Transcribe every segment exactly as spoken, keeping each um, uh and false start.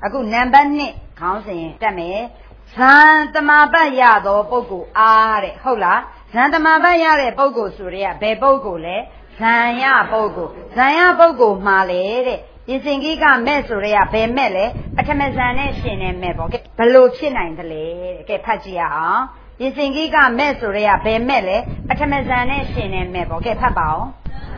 အခုနံပါတ်နှစ်ခေါင်းစဉ်တက်မယ်ဇန်တမပတ်ရသောပုဂ္ဂိုလ်အားတဲ့ဟုတ်လားဇန်တမပတ်ရတဲ့ပုဂ္ဂိုလ်ဆိုရဲဘယ်ပုဂ္ဂိုလ်လဲဇန်ရပုဂ္ဂိုလ်ဇန်ရပုဂ္ဂိုလ်မှာလေတဲ့ပြင်စင်ကြီးကမဲ့ဆိုရဲဘယ်မဲ့လဲပထမဇန်နဲ့ရှင်နေမဲ့ပေါ့ဘယ်လိုဖြစ်နိုင်သလဲတဲ့ကဲဖတ်ကြည့်ရအောင်ပြင်စင်ကြီးကမဲ့ဆိုရဲဘယ်မဲ့လဲပထမဇန်နဲ့ရှင်နေမဲ့ပေါ့ကဲဖတ်ပါအောင်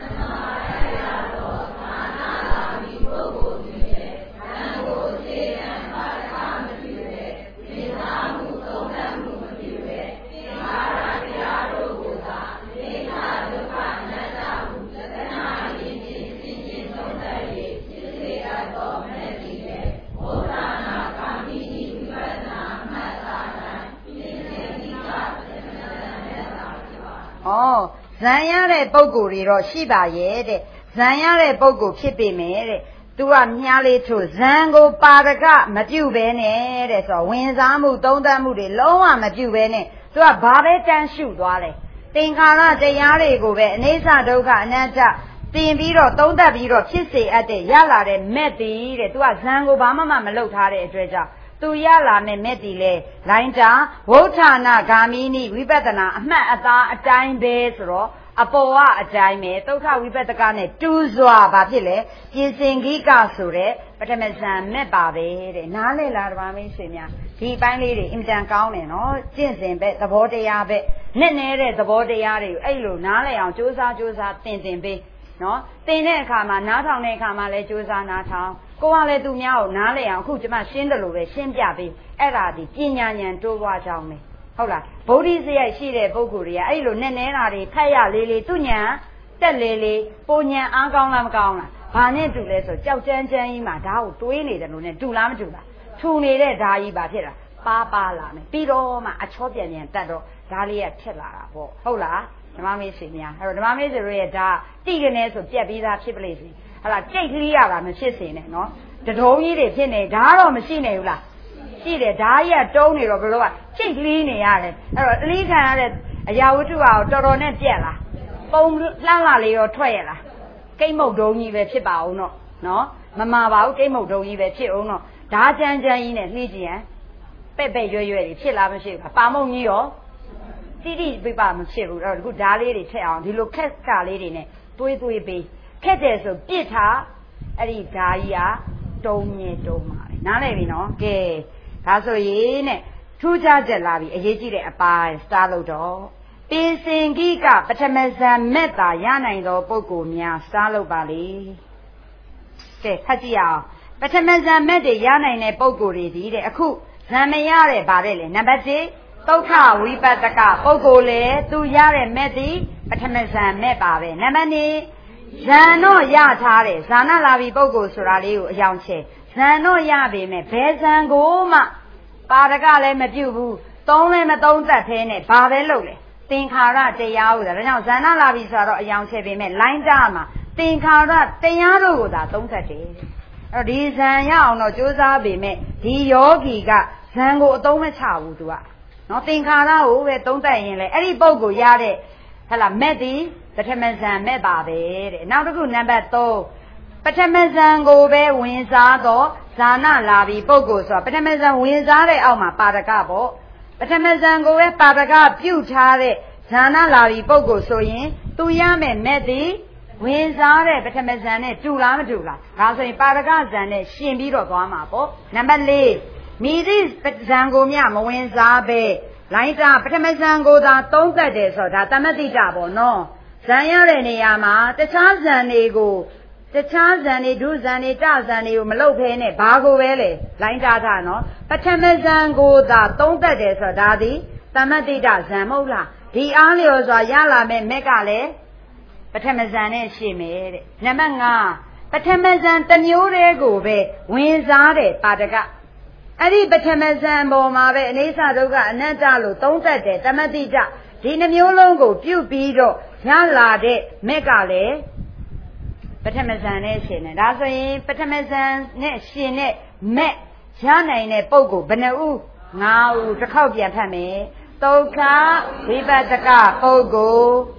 ဩဇန်ရတဲ့ပုဂ္ဂိုလ်တွေတော့ရှိပါရဲ့တဲ့ဇန်ရတဲ့ပုဂ္ဂိုလ်ဖြစ်ပေမဲ့တဲ့သူကမြားလေးထို့ဇန်ကိုပါရကမပြုတ်ပဲနဲ့တဲ့ဆိုတော့ဝင်စားမှုသုံးသပ်မှုတွေလုံးဝမပြုတ်ပဲနဲ့သူကဘာပဲတန်းရှုသွားလဲသင်္ခါရတရားတွေကိုပဲအနိစ္စဒုက္ခအနတ္တတင်ပြီးတော့သုံးသပ်ပြီးတော့ဖြစ်စေအပ်တဲ့ရလာတဲ့မဲ့တီတဲ့သူကဇန်ကိုဘာမှမလုပ်ထားတဲ့အတွက်ကြောင့်သူရလာမဲ့မဲ့တီလေလိုင်းတာဝဋ္ဌာနာဂာမိနိဝိပဿနာအမှတ်အသားအတိုင်းပဲဆိုတော့အပေါ်ကအတိုင်းပဲသုခဝိပဿကနဲ့တူးစွာဘာဖြစ်လဲပြင်စင်ကြီးကဆိုတဲ့ပထမဇန်မဲ့ပါပဲတဲ့နားလေလားဓမ္မမင်းရှင်များဒီပိုင်းလေးတွေအင်တန်ကောင်းတယ်နော်ကျင့်စဉ်ပဲသဘောတရားပဲနဲ့နေတဲ့သဘောတရားတွေကိုအဲ့လိုနားလေအောင်စူးစမ်းစူးစမ်းသင်သင်ပေးနော်သင်တဲ့အခါမှာနားထောင်တဲ့အခါမှာလည်းစူးစမ်းနားထောင်ကိုကလည်းသူများကိုနားလေအောင်အခုကျွန်မရှင်းတယ်လို့ပဲရှင်းပြပေးအဲ့ဒါဒီပညာဉာဏ်တိုးပွားကြောင်းပဲဟုတ်လားဗုဒ္ဓစရိုက်ရှိတဲ့ပုဂ္ဂိုလ်တွေကအဲ့လိုနဲ့နေတာတွေဖက်ရလေးလေးသူဉာဏ်တက်လေးလေးပုံဉာဏ်အားကောင်းလားမကောင်းလားဘာနဲ့တူလဲဆိုကြောက်ကြမ်းကြမ်းကြီးမှာဓာတ်ကိုတွေးနေတယ်လို့နဲ့တူလားမတူလားထူနေတဲ့ဓာတ်ကြီးပါဖြစ်တာပါပါလာမယ်ပြီးတော့မှအချောပြန်ပြန်တက်တော့ဓာတ်လေးကဖြစ်လာတာပေါ့ဟုတ်လားဓမ္မမေးရှင်များအဲ့တော့ဓမ္မမေးဆိုရဲ့ဓာတ်တိကနေဆိုပြက်ပြီးသားဖြစ်ပလိမ့်စီဟလာကြိတ်ကလေးရတာမဖြစ်စေနဲ့နော်တဒုံကြီးတွေဖြစ်နေဓာတ်တော့မရှိနေဘူးလားရှိတယ်ဓာတ်ကြီးကတုံးနေတော့ဘယ်လိုကကြိတ်ကလေးနေရတယ်အဲ့တော့အလေးခံရတဲ့အရာဝတ္ထုဟာတော်တော်နဲ့ပြက်လားပုံလှလှလေးရောထွက်ရလားကိတ်မုတ်ဒုံကြီးပဲဖြစ်ပါအောင်တော့နော်မမာပါဘူးကိတ်မုတ်ဒုံကြီးပဲဖြစ်အောင်တော့ဓာတ်ကြမ်းကြမ်းကြီးနဲ့လှီးကြည့်ရင်ပဲ့ပဲ့ရွရွတွေဖြစ်လားမရှိဘူးပါမုတ်ကြီးရောတိတိပြပမဖြစ်ဘူးအဲ့တော့ဒီဓာတ်လေးတွေထည့်အောင်ဒီလိုခက်ကလေးတွေနဲ့တွေးတွေးပေးခက်တယ်ဆိုပြစ်ထားအဲ့ဒီဓာကြီးကတုံးမြဲတုံးပါလေနားလည်ပြီနော်ကဲဒါဆိုရင်နဲ့ထူးခြားချက်လာပြီအရေးကြီးတဲ့အပိုင်းစတားလို့တော့ပင်စင်ကြီးကပထမဇန်မက်တာရနိုင်သောပုဂ္ဂိုလ်များစတားလို့ပါလေကဲဖတ်ကြည့်အောင်ပထမဇန်မက်တွေရနိုင်တဲ့ပုဂ္ဂိုလ်တွေဒီတဲ့အခုဇန်မရတဲ့ဗါတဲ့လေနံပါတ်တစ်သုခဝိပဿကပုဂ္ဂိုလ်လေသူရတဲ့မက်သည်ပထမဇန်မက်ပါပဲနံပါတ်နှစ်ဇန်တော့ရထားတယ်ဇာနာလာပြီပုဂ္ဂိုလ်ဆိုတာလေးကိုအယောင်ချဲဇန်တော့ရပေမဲ့ဘယ်ဇန်ကိုမှပါရကလည်းမပြုတ်ဘူးသုံးလည်းမသုံးသက်သေးနဲ့ဘာပဲလုပ်လဲသင်္ခါရတရားဟုတ်တယ်ဒါကြောင့်ဇန်နာလာပြီဆိုတော့အယောင်ချဲပေမဲ့လိုင်းတာမှာသင်္ခါရတရားတို့ကိုသာသုံးသက်တယ်အဲ့တော့ဒီဇန်ရအောင်တော့ကြိုးစားပေမဲ့ဒီယောဂီကဇန်ကိုအသုံးမချဘူးသူကနော်သင်္ခါရကိုပဲသုံးသက်ရင်လေအဲ့ဒီပုဂ္ဂိုလ်ရတဲ့ဟလာမက်ဒီပထမဇန်မဲ့ပါပဲတဲ့နောက်တစ်ခုနံပါတ်သုံးပထမဇန်ကိုပဲဝင်စားတော့ဇာနာလာပြီပုဂ္ဂိုလ်ဆိုတော့ပထမဇန်ဝင်စားတဲ့အောက်မှာပါရကပေါ့ပထမဇန်ကိုပဲပါရကပြုတ်ထားတဲ့ဇာနာလာပြီပုဂ္ဂိုလ်ဆိုရင်သူရမယ်မဲ့ဒီဝင်စားတဲ့ပထမဇန်နဲ့တူလားမတူလားဒါဆိုရင်ပါရကဇန်နဲ့ရှင်ပြီးတော့သွားမှာပေါ့နံပါတ်လေးမိသည့်ဇန်ကိုမြမဝင်စားပဲလိုင်းတာပထမဇန်ကိုသာသုံးသက်တယ်ဆိုတော့ဒါတမတိတပေါ့နော်ဇန်ရတဲ့နေရာမှာတခြားဇန်တွေကိုတခြားဇန်တွေဒုဇန်တွေတဇန်တွေကိုမလုပ်ဖဲနဲ့ဘာကိုပဲလေလိုင်းတာတာနော်ပထမဇန်ကိုသာသုံးသက်တယ်ဆိုတော့ဒါသည်တမတိတဇန်မဟုတ်လားဒီအားလျော်စွာရလာမဲ့မက်ကလည်းပထမဇန်နဲ့ရှိမယ်တဲ့နံပါတ်ငါးပထမဇန်တစ်မျိုးတည်းကိုပဲဝင်စားတဲ့ပါဒကအဲ့ဒီပထမဇန်ပေါ်မှာပဲအိဋ္ဌဒုက္ခအနတ္တလို့သုံးသက်တယ်တမတိတဒီနှမျိုးလုံးကိုပြုတ်ပြီးတော့ရလာတဲ့မက်ကလည်းပထမဇန်နဲ့ရှင်တယ်ဒါဆိုရင်ပထမဇန်နဲ့ရှင်တဲ့မက်ရနိုင်တဲ့ပုဂ္ဂိုလ်ဘယ်နှဦးငါးဦးတစ်ခေါက်ပြန်ဖတ်မယ်သုခဝိပဿကပုဂ္ဂိုလ်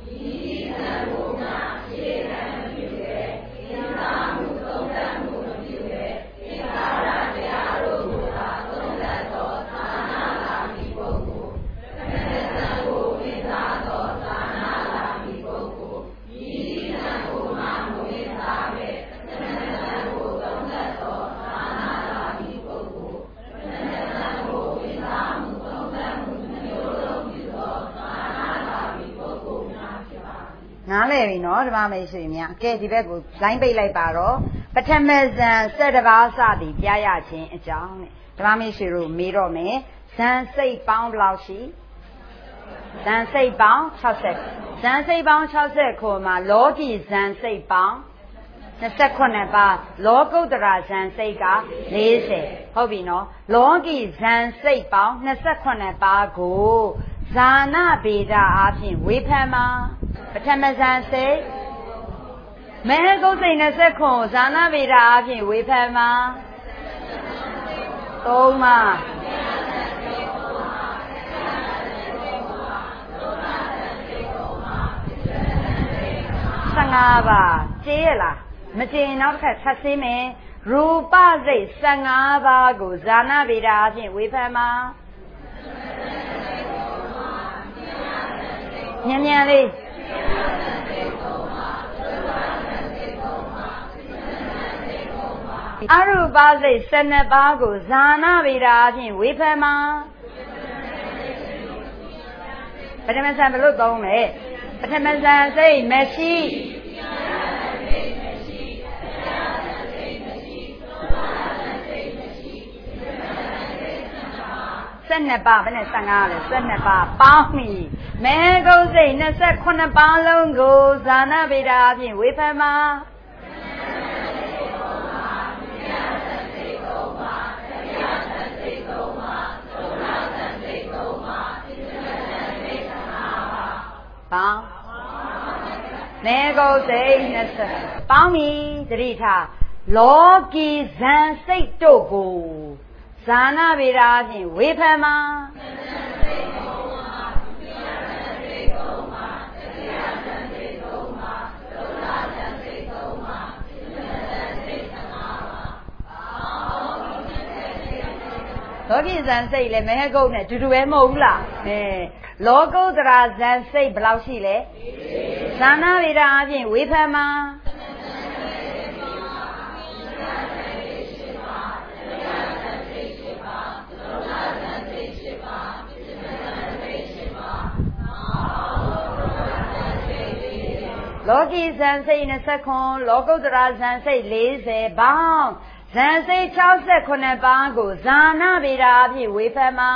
ပလည်ပြီနော်ဓမ္မမိတ်ဆွေများကဲဒီဘက်ကိုလိုင်းပိတ်လိုက်ပါတော့ပထမဇန်၁၁ပါးစသည်ပြရခြင်းအကြောင်းတဲ့ဓမ္မမိတ်ဆွေတို့မေးတော့မယ်ဇန်စိတ်ပေါင်းဘယ်လောက်ရှိဇန်စိတ်ပေါင်း၆၀ဇန်စိတ်ပေါင်း၆၀ခုမှာလောကီဇန်စိတ်ပေါင်း၂၈ပါးလောကုတ္တရာဇန်စိတ်က၄၀ဟုတ်ပြီနော်လောကီဇန်စိတ်ပေါင်း၂၈ပါးကိုဇာနာဗေဒအားဖြင့်ဝေဖန်မှာပထမဇန်စိတ်မဲကုတ်စိတ်၂၈ကိုဇာနာဗေဒအားဖြင့်ဝေဖန်မှာသုံးပါ၁၅ပါးကျေးရလားမကျေနောက်တစ်ခါထပ်သိမယ်ရူပစိတ်၁၅ပါးကိုဇာနာဗေဒအဖြစ်ဝေဖန်မှာညံ့ညံ့လေးအရူပစိတ်၁၂ပါးကိုဇာနာဗေဒအဖြစ်ဝေဖန်မှာပထမဇန်ဘယ်လိုသုံးလဲပထမဇန်စိတ်မရှိ၁၂ပါးဘယ်နဲ့၁၅လဲ၁၂ပါးပေါင်းပြီမဲကုတ်စိတ်၂၈ပါးလုံးကိုဇာနာဗေဒအဖြစ်ဝေဖန်မှာပေါင်းမဲကုတ်စိတ်၂၀ပေါင်းပြီသတိထားလောကီဇန်စိတ်တို့ကိုဇာနာဗေဒအဖြင့်ဝေဖန်မှာလောကီဇန်စိတ်လည်းမဲကုတ်နဲ့တူတူပဲမဟုတ်ဘူးလားအဲလောကုတ္တရာဇန်စိတ်ဘယ်လောက်ရှိလဲဇာနာဗေဒအဖြင့်ဝေဖန်မှာလောကီဇန်စိတ်၂၈လောကုတ္တရာဇန်စိတ်၄၀ပေါင်းဇန်စိတ်၆၈ပါးကိုဇာနာဗေဒအဖြစ်ဝေဖန်မှာ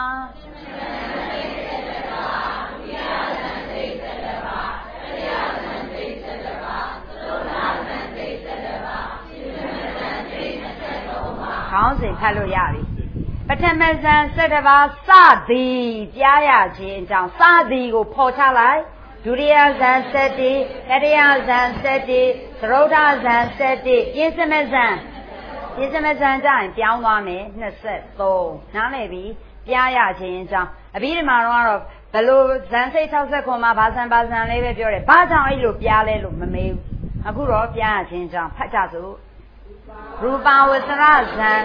ခေါင်းစဉ်ဖတ်လို့ရပြီပထမဇန်၁၁ပါးစသည်ပြရခြင်းအကြောင်းစသည်ကိုဖော်ချလိုက်ဒုတိယဇန်၁၁တတိယဇန်၁၁သရုဒ္ဓဇန်၁၁ပြင်စမဇန်ပြင်စမဇန်ကြရင်ပြောင်းသွားမယ်၂၃နားလည်ပြီပြရခြင်းအကြောင်းအပြီးဒီမှာတော့ဘယ်လိုဇန်စိတ်၆၈မှာဘာဇန်ဘာဇန်လေးပဲပြောတယ်ဘာကြောင့်အဲ့လိုပြလဲလို့မမေးဘူးအခုတော့ပြရခြင်းအကြောင်းဖတ်ကြစို့ရူပဝဆရဇန်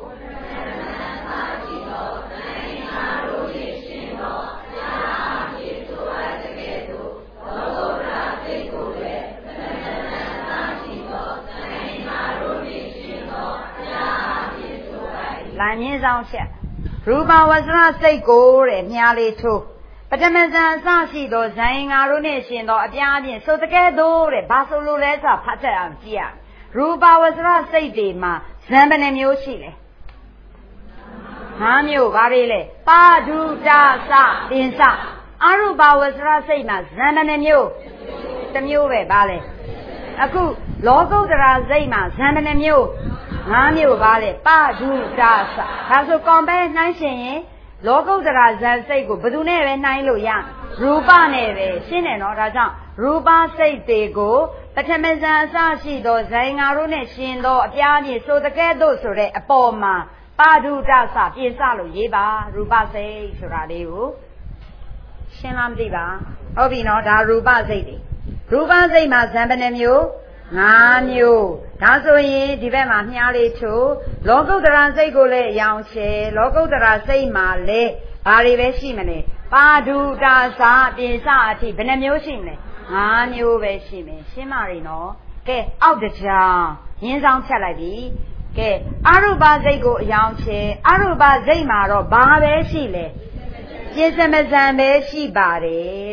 လမ်းမြင့်ဆောင်ချက်ရူပဝဆရစိတ်ကိုတဲ့မြားလေးထိုးပထမဇန်အစရှိသောဇန်ငါတို့နဲ့ရှင်သောအပြားဖြင့်ဆိုတကဲ့သို့တဲ့ဘာဆိုလိုလဲဆိုတာဖတ်ချက်အောင်ကြည့်ရရူပဝဆရစိတ်တွေမှာဇန်ဘယ်နှမျိုးရှိလဲ၅မျိုးဘာတွေလဲပါဒုတာစတင်စအရူပဝဆရစိတ်မှာဇန်ဘယ်နှမျိုးတစ်မျိုးပဲဘာလဲအခုလောကုတ္တရာစိတ်မှာဇန်ဘယ်နှမျိုးငါးမျိုးပါလေပဒုတာစဒါဆိုကွန်ပဲနှိုင်းရှင်ရင်လောကုတ္တရာဇန်စိတ်ကိုဘယ်သူနဲ့ပဲနှိုင်းလို့ရရူပနဲ့ပဲရှင်းတယ်နော်ဒါကြောင့်ရူပစိတ်တွေကိုပထမဇန်အစရှိသောဇန်ငါတို့နဲ့ရှင်သောအပြားဖြင့်ဆိုတကဲ့သို့ဆိုတဲ့အပေါ်မှာပဒုတာစပြင်စလို့ရေးပါရူပစိတ်ဆိုတာလေးကိုရှင်းလားမသိပါဟုတ်ပြီနော်ဒါရူပစိတ်တွေရူပစိတ်မှာဇန်ဘယ်နှမျိုးငါးမျိုးဒါဆိုရင်ဒီဘက်မှာမြားလေးထိုးလောကုတ္တရာစိတ်ကိုလည်းအယောင်ချဲလောကုတ္တရာစိတ်မှာလည်းဘာတွေပဲရှိမလဲပါဒုတာစာပြင်စအထိဘယ်နှမျိုးရှိမလဲငါးမျိုးပဲရှိမယ်ရှင်းပါရီနော်ကဲအောက်တကြောင်ရင်းဆောင်ဖြတ်လိုက်ပြီကဲအရူပစိတ်ကိုအယောင်ချဲအရူပစိတ်မှာတော့ဘာပဲရှိလဲပြင်စမဇန်ပဲရှိပါတယ်တဲ့အ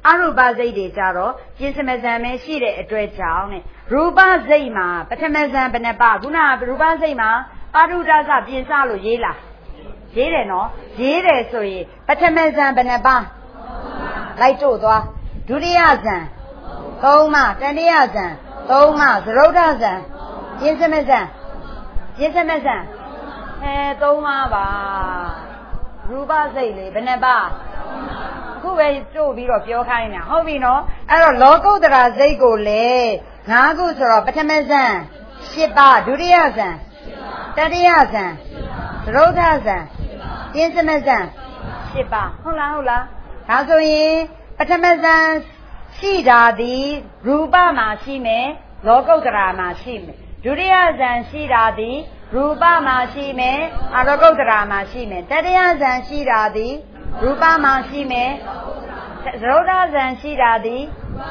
အရူပစိတ်တွေကြတော့ပြင်းစမဇံပဲရှိတဲ့အတွက်ကြောင့်နဲ့ရူပစိတ်မှာပထမဇံဘယ်နှပါခုနကရူပစိတ်မှာပါရုဒ္ဒစပြင်စလို့ရေးလားရေးတယ်နော်ရေးတယ်ဆိုရင်ပထမဇံဘယ်နှပါလိုက်တို့သွားဒုတိယဇံသုံးပါတတိယဇံသုံးပါသရုဒ္ဓဇံပြင်းစမဇံပြင်းစမဇံအဲသုံးပါပါရူပစိတ်လေဘယ်နှပါအခုပဲတို့ပြီးတော့ပြောခိုင်းနေတာဟုတ်ပြီနော်အဲ့တော့လောကုတ္တရာစိတ်ကိုလေငါးခုဆိုတော့ပထမဇံရှစ်ပါဒုတိယဇံတတိယဇံသရုဒ္ဓဇံပြင်းစမဇံရှစ်ပါဟုတ်လားဟုတ်လားဒါဆိုရင်ပထမဇံရှိတာသည်ရူပမှာရှိမယ်လောကုတ္တရာမှာရှိမယ်ဒုတိယဇံရှိတာသည်ရူပမှာရှိမယ်အလောကုတ္တရာမှာရှိမယ်တတိယဇံရှိတာသည်ရူပမှာရှိမယ်သရုဒ္ဓဇံရှိတာသည်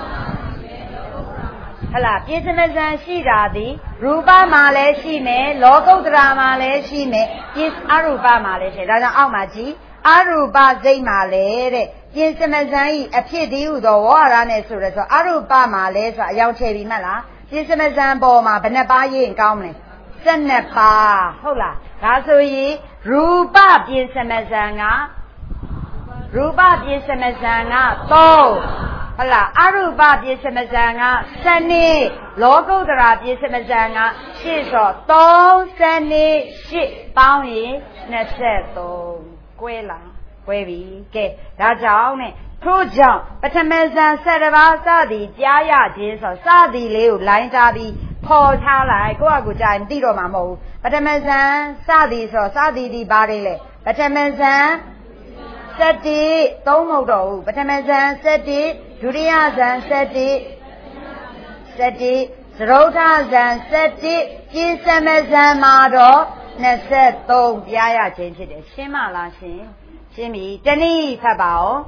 ဟလာပြင်းစမဇံရှိတာသည်ရူပမှာလည်းရှိမယ်လောကုတ္တရာမှာလည်းရှိမယ်ပြင်းအရူပမှာလည်းရှိဒါကြောင့်အောက်မှာကြည့်အရူပစိတ်မှာလည်းတဲ့ပြင်းစမဇံဤအဖြစ်တည်းဟူသောဝါရနဲ့ဆိုရဲဆိုအရူပမှာလည်းဆိုအယောင်ချေပြီးမှတ်လားပြင်းစမဇံပေါ်မှာဘယ်နှပါရေးရင်ကောင်းမလဲစက်နှစ်ပါဟုတ်လားဒါဆိုရင်ရူပပြင်းစမဇံကရူပပြင်းစမဇံကသုံးဟုတ်လားအရူပပြင်းစမဇံကစနေလောကုတ္တရာပြင်းစမဇံကရှစ်ဆိုသုံးစနေရှစ်ပေါင်းရင်နှစ်ဆက်သုံးကွဲလားကွဲပြီကဲဒါကြောင့်နဲ့ထို့ကြောင့်ပထမဇန်ဆယ်ပါးစသည်ကြားရခြင်းဆိုစသည်လေးကိုလိုင်းထားပြီးဖော်ထားလိုက်ကိုယ့်အကူကြရင်သိတော့မှာမဟုတ်ဘူးပထမဇန်စသည်ဆိုစသည်ဒီဘာတွေလဲပထမဇန်စက်တိသုံးမဟုတ်တော့ဘူးပထမဇန်စက်တိဒုတိယဇန်စက်တိစက်တိသရုဒ္ဓဇန်စက်တိပြင်းစမဇန်မှာတော့နှစ်ဆက်သုံးပြရခြင်းဖြစ်တယ်ရှင်းမလားရှင်းရှင်းပြီတနည်းဖတ်ပါဦး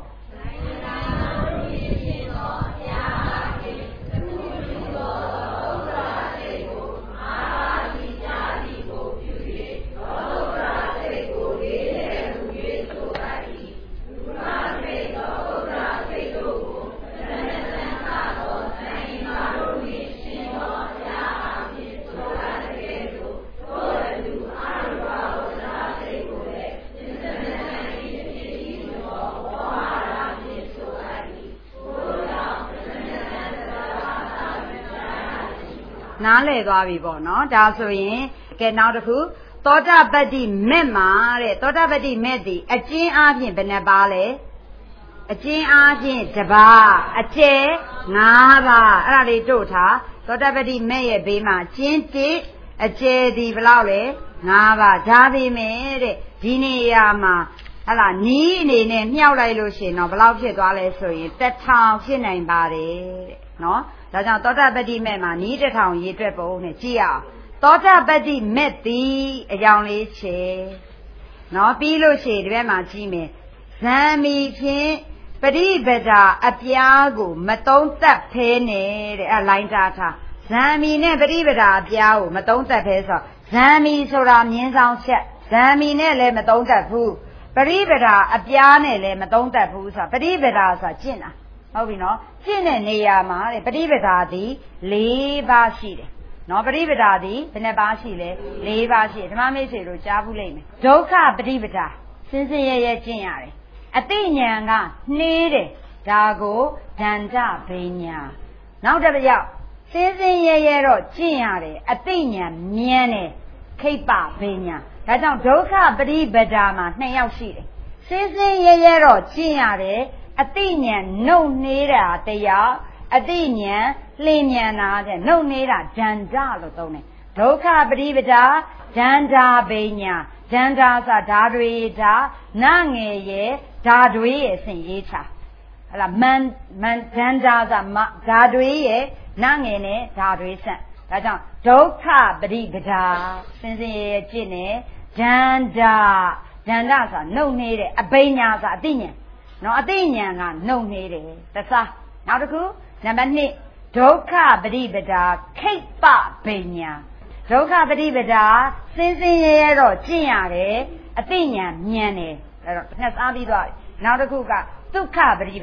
နားလည်သွားပြီပေါ့နော်ဒါဆိုရင်ကဲနောက်တစ်ခုသောတာပတ္တိမဲ့မှာတဲ့သောတာပတ္တိမဲ့ဒီအကျဉ်းအားဖြင့်ဘယ်နှပါလဲအကျဉ်းအားဖြင့်တစ်ပါးအကျယ်ငါးပါးအဲ့ဒါလေးတို့ထားသောတာပတ္တိမဲ့ရဲ့ဘေးမှာကျဉ်းတစ်အကျယ်ဒီဘယ်လောက်လဲငါးပါးဒါပေမဲ့တဲ့ဒီနေရာမှာဟလာနီးအနေနဲ့မြှောက်လိုက်လို့ရှိရင်တော့ဘယ်လောက်ဖြစ်သွားလဲဆိုရင်တစ်ထောင်ဖြစ်နိုင်ပါတယ်တဲ့နော်ဒါကြောင့်သောတာပတ္တိမဲ့မှာနီးတစ်ထောင်ရေးတွက်ပုံနဲ့ကြည့်ရအောင်သောတာပတ္တိမဲ့သည်အကြောင်းလေးချေနော်ပြီးလို့ရှိရင်ဒီဘက်မှာကြည့်မယ်ဇံမီဖြင့်ပရိပဒာအပြားကိုမသုံးသပ်ဖဲနဲ့တဲ့အဲလိုင်းထားထားဇံမီနဲ့ပရိပဒာအပြားကိုမသုံးသပ်ဖဲဆိုဇံမီဆိုတာမြင်းဆောင်ချက်ဇံမီနဲ့လည်းမသုံးသပ်ဘူးပရိပဒာအပြားနဲ့လည်းမသုံးသပ်ဘူးဆိုတာပရိပဒာဆိုတာကျင့်တာဟုတ်ပြီနော်ကျင့်တဲ့နေရာမှာတဲ့ပရိပဒာသည်လေးပါးရှိတယ်နော်ပရိပဒာသည်ဘယ်နှပါးရှိလဲလေးပါးရှိတယ်ဓမ္မမိတ်ဆွေတို့ကြားဘူးလိမ့်မယ်ဒုက္ခပရိပဒာစင်စင်ရဲရဲကျင့်ရတယ်အတိညာဏ်ကနှေးတယ်ဒါကိုဒန္တဘိညာနောက်တစ်ပြောက်စင်စင်ရဲရဲတော့ကျင့်ရတယ်အတိညာဏ်မြန်းတယ်ခိပ္ပဘိညာဒါကြောင့်ဒုက္ခပရိပဒာမှာနှစ်ယောက်ရှိတယ်စင်စင်ရဲရဲတော့ကျင့်ရတယ်အတိညာဏ်နှုတ်နှေးတာတရားအတိညာဏ်လှင်မြန်တာတဲ့နှုတ်နှေးတာဒန္တလို့သုံးတယ်ဒုက္ခပရိပဒာဒန္တာဘိညာဒန္တာဆိုဓာတွေဓာနငယ်ရဲ့ဓာတွေရဲ့ဆင်ရေးချဟလာမန်မန်ဒန္တာဆိုဓာတွေရဲ့နငယ်နဲ့ဓာတွေဆက်ဒါကြောင့်ဒုက္ခပရိပဒာစင်စင်ရဲ့ကျင့်နေဒန္တာဒန္တာဆိုနှုတ်နှေးတယ်အဘိညာဆိုအတိညာဏ်နော်အတိညာဏ်ကနှုတ်နေတယ်တစားနောက်တစ်ခုနံပါတ်နှစ်ဒုက္ခပရိပဒာခိပ္ပဘိညာဒုက္ခပရိပဒာစင်စင်ရဲရဲတော့ကျင့်ရတယ်အတိညာဏ်မြန်တယ်အဲ့တော့နှစ်စားပြီးသွားပြီနောက်တစ်ခုကဒုက္ခပရိပဒာ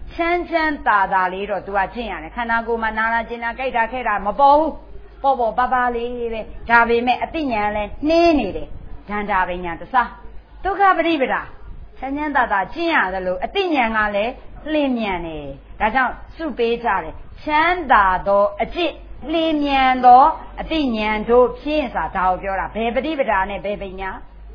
ချမ်းချမ်းသာသာလေးတော့ तू ကကျင့်ရတယ်ခန္ဓာကိုယ်မှာနာလာကျင်တာကြိုက်တာခဲတာမပေါ်ဘူးပေါ်ပေါ်ပါပါလေးပဲဒါပေမဲ့အသိဉာဏ်လည်းနှင်းနေတယ်ဒန္တာပညာတစားဒုက္ခပရိပဒါချမ်းချမ်းသာသာကျင့်ရတယ်လို့အသိဉာဏ်ကလည်းလင်းမြန်တယ်ဒါကြောင့်စုပေးကြတယ်ချမ်းသာသောအကျင့်လင်းမြန်သောအသိဉာဏ်တို့ဖြင့်ဆိုတာဒါကိုပြောတာဘယ်ပရိပဒါနဲ့ဘယ်ပညာ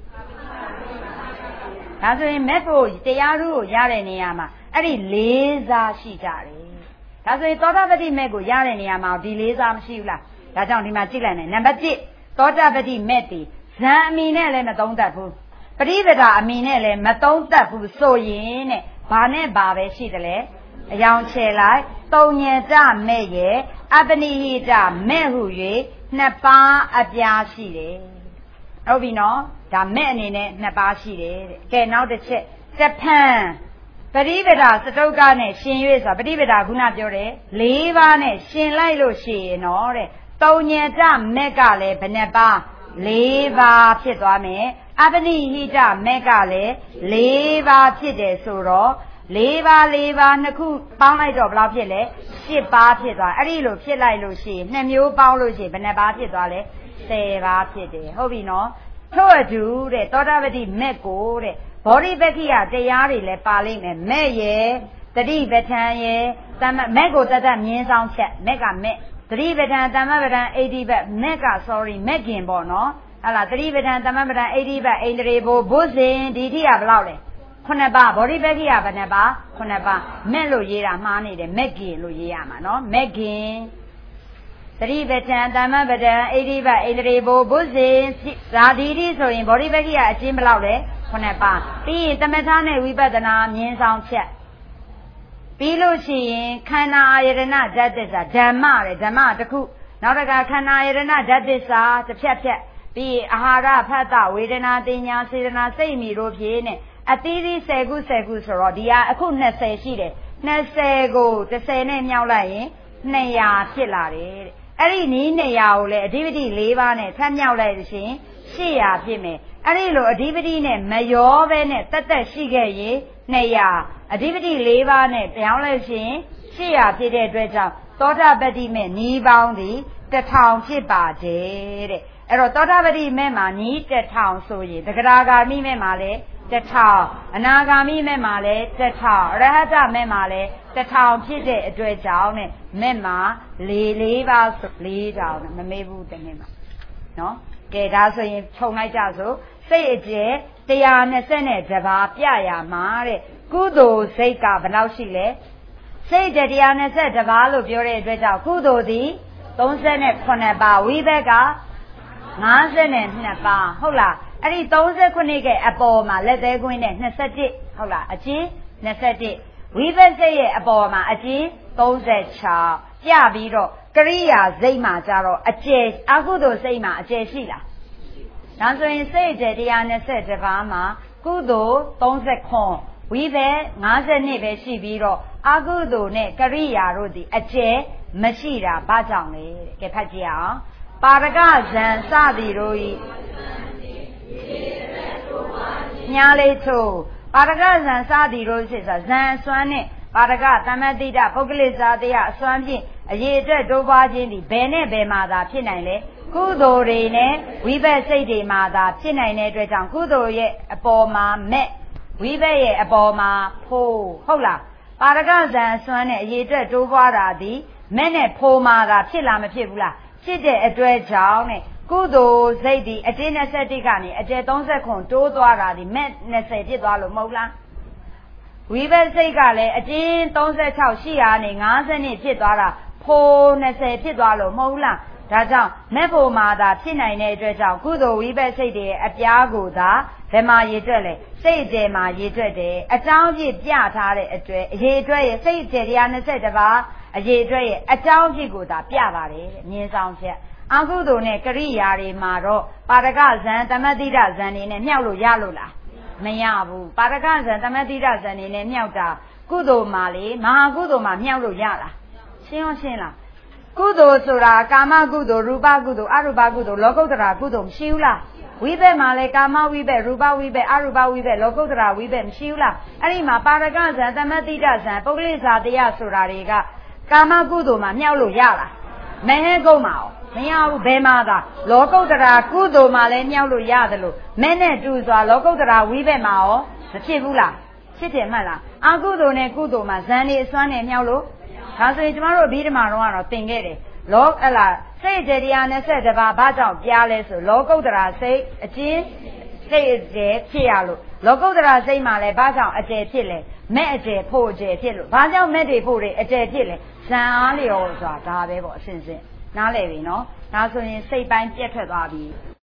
ဒါဆိုရင်မဲ့ဖို့တရားထုကိုရတဲ့နေရာမှာအဲ့ဒီလေးစားရှိကြတယ်ဒါဆိုရင်သောတာပတိမဲ့ကိုရတဲ့နေရာမှာဒီလေးစားမရှိဘူးလားဒါကြောင့်ဒီမှာကြည့်လိုက်မယ်နံပါတ်တစ်သောတာပတိမဲ့တီဇံအမီနဲ့လည်းမသုံးတတ်ဘူးပရိပဒါအမီနဲ့လည်းမသုံးတတ်ဘူးဆိုရင်တဲ့ဘာနဲ့ဘာပဲရှိတယ်လဲအယောင်ချေလိုက်တုံညံတမဲ့ရဲ့အပနိဟိတမဲ့ဟု၍နှစ်ပါးအပြားရှိတယ်ဟုတ်ပြီနော်ဒါမဲ့အနေနဲ့နှစ်ပါးရှိတယ်တဲ့ကဲနောက်တစ်ချက်တဖန်ပရိပဒါစတုတ်ကနဲ့ရှင်၍ဆိုတာပရိပဒါခုနပြောတယ်လေးပါးနဲ့ရှင်လိုက်လို့ရှိရင်တော့တဲ့တုံညံတမဲ့ကလည်းဘယ်နှပါးလေးပါးဖြစ်သွားမယ်အပနိဟိတမဲ့ကလည်းလေးပါးဖြစ်တယ်ဆိုတော့လေးပါးလေးပါးနှစ်ခုပေါင်းလိုက်တော့ဘယ်လောက်ဖြစ်လဲရှစ်ပါးဖြစ်သွားအဲ့ဒီလိုဖြစ်လိုက်လို့ရှိရင်နှစ်မျိုးပေါင်းလို့ရှိရင်ဘယ်နှပါးဖြစ်သွားလဲဆယ်ပါးဖြစ်တယ်ဟုတ်ပြီနော်ထို့အတူတဲ့သောတာပတိမဲ့ကိုတဲ့ဘောဓိပက္ခိယတရားတွေလည်းပါလိမ့်မယ်မဲ့ရဲ့တတိပဋ္ဌာန်ရဲ့တမမဲ့ကိုတတ်တတ်မြင်းဆောင်ချက်မဲ့ကမဲ့တတိပဋ္ဌာန်တမပဋ္ဌာန်အိဋ္ဌိဘတ်မဲ့က sorry မဲ့ခင်ပေါ့နော်ဟာလားတတိပဋ္ဌာန်တမပဋ္ဌာန်အိဋ္ဌိဘတ်ဣန္ဒြေဘုဘုဇင်ဒီတိကဘယ်လောက်လဲခုနှစ်ပါးဘောဓိပက္ခိယဘယ်နှပါးခုနှစ်ပါးမဲ့လို့ရေးတာမှားနေတယ်မဲ့ခင်လို့ရေးရမှာနော်မဲ့ခင်သတိပဋ္ဌာန်တမ္မပဋ္ဌာန်ဣတိပဣန္ဒြေဘုဘုဇင်ဇာတိတိဆိုရင်ဘောဓိပက္ခိယအချင်းဘယ်လောက်လဲခုနှစ်ပါးပြီးရင်သမထနဲ့ဝိပဿနာမြင်ဆောင်ချက်ပြီးလို့ရှိရင်ခန္ဓာအာယတနာဓာတ်သစ္စာဓမ္မတဲ့ဓမ္မတစ်ခုနောက်တစ်ခါခန္ဓာအာယတနာဓာတ်သစ္စာတစ်ဖြတ်ဖြတ်ပြီးအာဟာရဖတ်တဝေဒနာတင်ညာစေတနာစိတ်မီတို့ဖြင့်နဲ့အသီးသီးဆယ်ခုဆယ်ခုဆိုတော့ဒီဟာအခုနှစ်ဆယ်ရှိတယ်နှစ်ဆယ်ကိုတစ်ဆယ်နဲ့မြောက်လိုက်ရင်နှစ်ရာဖြစ်လာတယ်တဲ့အဲ့ဒီနီးနှစ်ရာကိုလည်းအဓိပတိ၄ပါးနဲ့ထပ်မြောက်လိုက်ရှင်ရှစ်ရာဖြစ်မယ်အဲ့ဒီလိုအဓိပတိနဲ့မရောပဲနဲ့တက်တက်ရှိခဲ့ရင်နှစ်ရာအဓိပတိ၄ပါးနဲ့ပြောင်းလိုက်ရှင်ရှစ်ရာဖြစ်တဲ့အတွက်ကြောင့်သောတာပတိမဲ့နီးပေါင်းသည်တစ်ထောင်ဖြစ်ပါတယ်တဲ့အဲ့တော့သောတာပတိမဲ့မှာနီးတစ်ထောင်ဆိုရင်သဂရာဂါမိမဲ့မှာလည်းတစ်ထောင်အနာဂါမိမဲ့မှာလဲတစ်ထောင်ရဟတမဲ့မှာလဲတစ်ထောင်ဖြစ်တဲ့အတွက်ကြောင့်နဲ့မဲ့မှာလေးလေးပါဆိုလေးထောင်မမေ့ဘူးတနည်းမှာနော်ကဲဒါဆိုရင်ခြုံလိုက်ကြစို့စိတ်အကျဲတရားနဲ့ဆက်နဲ့တပါးပြရမှာတဲ့ကုသိုလ်စိတ်ကဘယ်လောက်ရှိလဲစိတ်တရားနဲ့ဆက်တပါးလို့ပြောတဲ့အတွက်ကြောင့်ကုသိုလ်သည်သုံးဆယ်ခုနှစ်ပါးဝိဘက်ကငါးဆယ်နှစ်ပါးဟုတ်လားအဲ့ဒီသုံးဆယ်ခုနှစ်ကအပေါ်မှာလက်သေးကွင်းနဲ့နှစ်ဆယ်တစ်ဟုတ်လားအကျဉ်းနှစ်ဆယ်တစ်ဝိဘတ်စိတ်ရဲ့အပေါ်မှာအကျဉ်းသုံးဆယ်ခြောက်ပြပြီးတော့ကရိယာစိတ်မှာကြတော့အကျယ်အကုသိုလ်စိတ်မှာအကျယ်ရှိလားဒါဆိုရင်စိတ်အကျယ်တရားနှစ်ဆယ်တစ်ပါးမှာကုသိုလ်သုံးဆယ်ခွန်ဝိဘတ်ငါးဆယ်နှစ်ပဲရှိပြီးတော့အကုသိုလ်နဲ့ကရိယာတို့ဒီအကျယ်မရှိတာဘာကြောင့်လဲတဲ့ကဲဖတ်ကြည့်အောင်ပါရကဇံစသည်တို့ဤညာလေးထို့ပါရကဇံစသည်တို့ဖြစ်ဆိုဇံအစွမ်းနဲ့ပါရကသမ္မတိတပုဂ္ဂလိဇာတရားအစွမ်းဖြင့်အရေးအတွက်တိုးပွားခြင်းသည်ဘယ်နဲ့ဘယ်မှာသာဖြစ်နိုင်လဲကုသိုလ်တွေနဲ့ဝိဘတ်စိတ်တွေမှာသာဖြစ်နိုင်တဲ့အတွက်ကြောင့်ကုသိုလ်ရဲ့အပေါ်မှာမဲ့ဝိဘတ်ရဲ့အပေါ်မှာဖိုးဟုတ်လားပါရကဇံအစွမ်းနဲ့အရေးအတွက်တိုးပွားတာသည်မဲ့နဲ့ဖိုးမှာသာဖြစ်လားမဖြစ်ဘူးလားဖြစ်တဲ့အတွက်ကြောင့်နဲ့ကုသိုလ်စိတ်ဒီအကျဉ်း၂၁ကနေအကျယ်၃၀ခွန်တိုးသွားတာဒီမဲ့၂၀ဖြစ်သွားလို့မဟုတ်လားဝိဘတ်စိတ်ကလည်းအကျဉ်း၃၆ရှိရာနေ၅၀နှစ်ဖြစ်သွားတာဖိုး၂၀ဖြစ်သွားလို့မဟုတ်လားဒါကြောင့်မဲ့ဖို့မှာသာဖြစ်နိုင်တဲ့အတွက်ကြောင့်ကုသိုလ်ဝိဘတ်စိတ်တွေအပြားကိုသာဘယ်မှာရည်တွက်လဲစိတ်အကျယ်မှာရည်တွက်တယ်အကြောင်းပြပြထားတဲ့အတွက်အရေးအတွက်ရဲ့စိတ်အကျယ်တရား၂၁ပါးအရေးအတွက်ရဲ့အကြောင်းပြကိုသာပြပါတယ်တဲ့မြင်ဆောင်ချက်အကုသိုလ်နဲ့ကရိယာတွေမှာတော့ပါရကဇံသမတိဒဇံနေနဲ့မြောက်လို့ရလို့လားမရဘူးပါရကဇံသမတိဒဇံနေနဲ့မြောက်တာကုသိုလ်မှာလေမဟာကုသိုလ်မှာမြောက်လို့ရလားရှင်းအောင်ရှင်းလားကုသိုလ်ဆိုတာကာမကုသိုလ်ရူပကုသိုလ်အရူပကုသိုလ်လောကုတ္တရာကုသိုလ်မရှိဘူးလားဝိဘက်မှာလဲကာမဝိဘက်ရူပဝိဘက်အရူပဝိဘက်လောကုတ္တရာဝိဘက်မရှိဘူးလားအဲ့ဒီမှာပါရကဇံသမတိတဇံပုဂ္ဂလိဇာတရားဆိုတာတွေကကာမကုသိုလ်မှာမြောက်လို့ရလားမဟဲကုန်းမှာရောမရဘူးဘယ်မှာသာလောကုတ္တရာကုသိုလ်မှာလည်းမြောက်လို့ရတယ်လို့မဲနဲ့တူစွာလောကုတ္တရာဝိဘက်မှာရောမဖြစ်ဘူးလားဖြစ်တယ်မှတ်လားအကုသိုလ်နဲ့ကုသိုလ်မှာဇန်နေအစွမ်းနဲ့မြောက်လို့ဒါဆိုရင်ကျမတို့အဘိဓမ္မာတော့ကတော့သင်ခဲ့တယ်လောအလားစိတ်ကြေတရားနဲ့ဆက်တပါဘာကြောင့်ပြားလဲဆိုလောကုတ္တရာစိတ်အချင်းစိတ်အကျယ်ဖြစ်ရလို့လောကုတ္တရာစိတ်မှာလည်းဘာကြောင့်အကျယ်ဖြစ်လဲမဲ့အကျယ်ဖို့အကျယ်ဖြစ်လို့ဘာကြောင့်မဲ့တွေဖို့တွေအကျယ်ဖြစ်လဲဇန်အားလျော်ဆိုတာဒါပဲပေါ့အစဉ်စဉ်နားလည်ပြီနော်ဒါဆိုရင်စိတ်ပိုင်းပြတ်ထွက်သွားပြီ